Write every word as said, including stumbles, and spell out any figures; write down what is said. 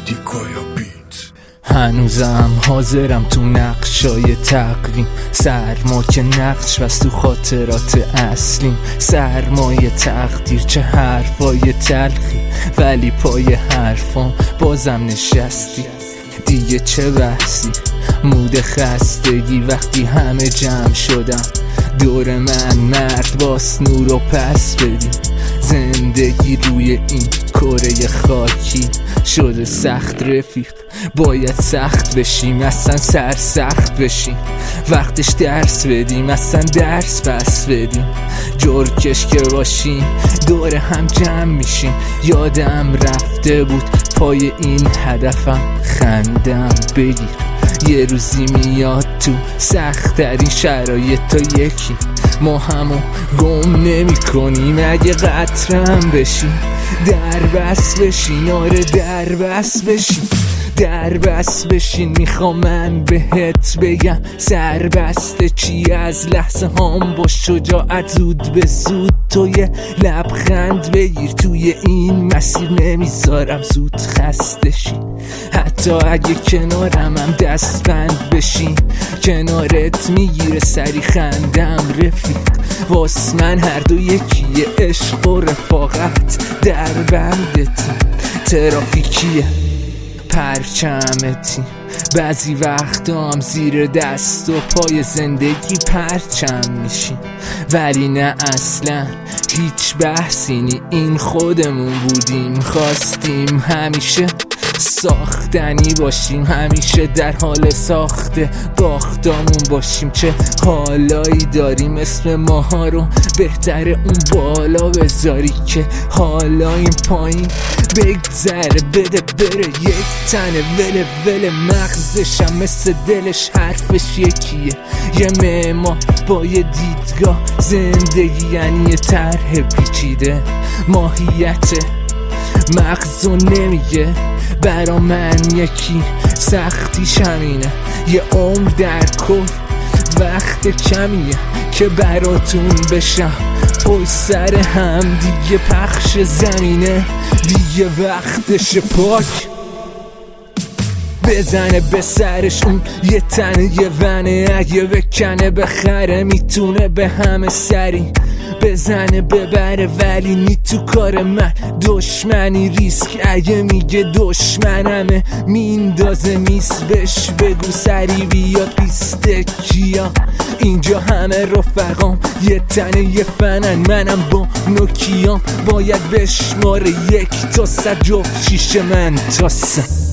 دیکایا بیت. هنوزم حاضرم تو نقشای تقویم، سرما که نقش بست تو خاطرات اصلیم. سرمایه تقدیر چه حرفای تلخی، ولی پای حرفام بازم نشستی. دیگه چه بحثی، مود خستگی وقتی همه جمع شدم دور من. مرد باس نورو پس بدی، زندگی روی این کره خاکی شده سخت رفیق. باید سخت بشیم، اصلا سر سخت بشیم. وقتش درس بدیم، اصلا درس پس بدیم. جرکش که باشیم دور هم جمع میشیم. یادم رفته بود پای این هدفم خندم بگیر. یه روزی میاد تو سخت ترین شرایط تا یکی ما همو گم نمی کنیم. اگه قطرم بشیم در بس بشین، آره در بس بشین، در بس بشین. میخوام من بهت بگم سربسته چی، از لحظه هام با شجاعت زود به زود تو یه لبخند بگیر. توی این مسیر نمیذارم زود خسته شی، حتی اگه کنارم هم دست بند بشین. کنارت میگیره سری خندم رفیق. واس من هر دو یکیه، عشق و رفاقت در بندتیم. ترافیکیه پرچمتی، بعضی وقتا هم زیر دست و پای زندگی پرچم میشیم. ولی نه اصلا هیچ بحثی نی، این خودمون بودیم. خواستیم همیشه ساختنی باشیم، همیشه در حال ساخته باختامون باشیم. چه حالایی داریم اسم ماها رو بهتره اون بالا بذاری که حالا این پایین بگذره. بده بره یک تنه وله وله، مغزشم مثل دلش حرفش یکیه. یه معمار با یه دیدگاه، زندگی یعنی یه طرح پیچیده. ماهیت مغزو نمیگه برا من یکی، سختیش همینه. یه عمر در کل وقت کمیه که براتون بشم پشت سر هم. دیگه پخش زمینه، دیگه وقتش پاک بزنه به سرش اون یه تنه یه ونه. اگه بکنه بخره میتونه به همه سری بزنه ببره، ولی نی تو کار من دشمنی ریسک. اگه میگه دشمنمه میندازه میس، بش بگو سری بیاد پیست کیا. اینجا همه رفقام یه تنه یه فنن، منم با نوکیام باید بشماره یک تا صد جفت شیشه من تا سن.